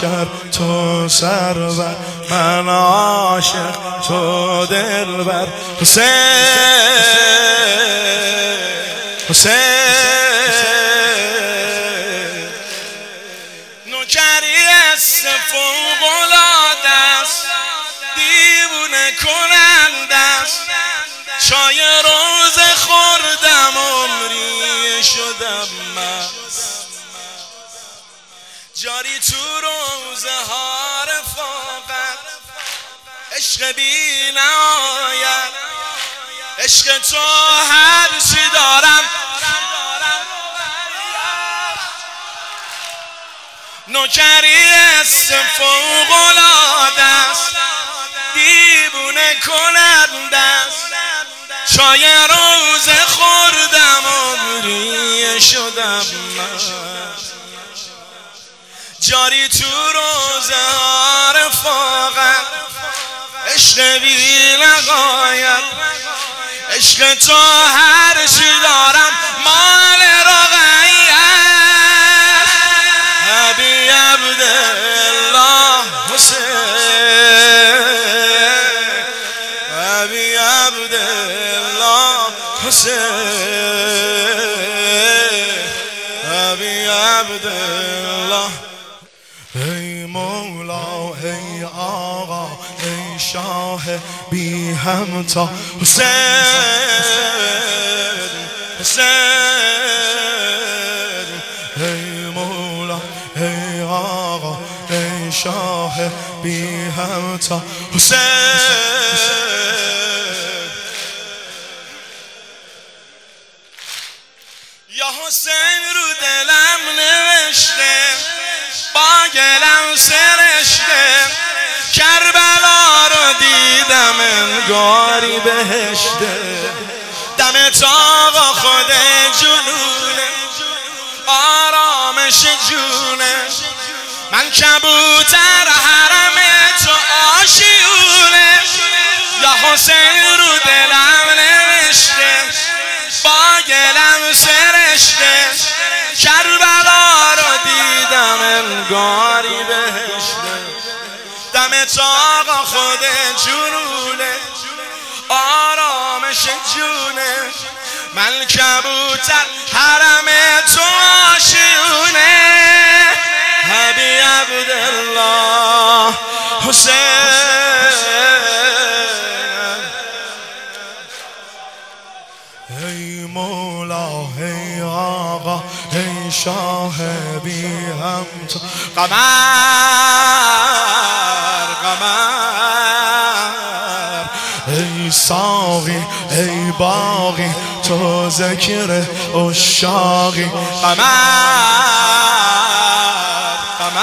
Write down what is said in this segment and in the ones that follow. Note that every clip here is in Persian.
نوکر تو سرور، من عاشق تو دلبر. حسین حسین نوکری است فوق‌العاده است، دیوونه کننده است. چای روزه خوردم عمری شدم مست، جاری تو روزه ها رفاقت، عشق بی نهایت. عشق تو هر چی دارم، نوکری است فوق‌العاده است، دیوونه کننده است. چای روزه خوردم عمری شدم مست، جاری تو روزه ها رفاقت، عشق بی نهایت. عشق تو هر چی دارم مال رقیه. ابی عبدالله حسین، ابی عبدالله حسین، ابی عبدالله. ای مولا ای آقا ای شاه بی همتا حسین حسین. ای مولا ای آقا ای شاه بی همتا حسین. یا حسین رو دلم نوشته، با گلم سرشته، کربلا رو دیدم انگاری بهشته. دمت آقا خود جنونه، آرامش جونه، من کبوتر حرم تو آشیونه. یا حسین رو دلم نوشته، با گلم سرشته، کربلا رو دیدم انگاری بهشته. دمت آقا خود جنونه، آرامش جونه، من کبوتر حرم تو آشیونه. ابی عبدالله حسین. ای مولا ای آقا ای شاه بی همتا. قمر قمر ای ساقی ای باقی تو ذکر عشاقی. قمر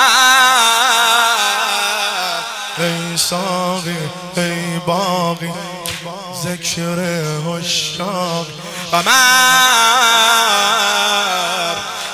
قمر ای ساقی ای باقی ذکر عشاقی. قمر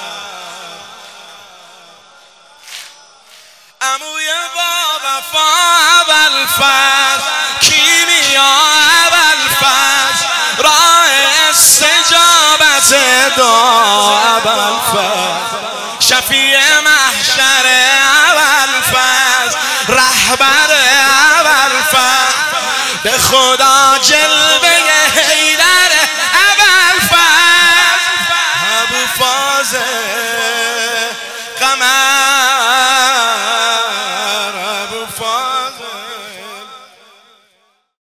عموی با وفا ابوالفضل، کیمیا ابوالفضل، راه استجابت دعا ابوالفضل، شفیع محشر ابوالفضل، رهبر ابوالفضل، به خدا جلوه حیدر ابوالفضل. ابوالفضل قمر ابوالفضل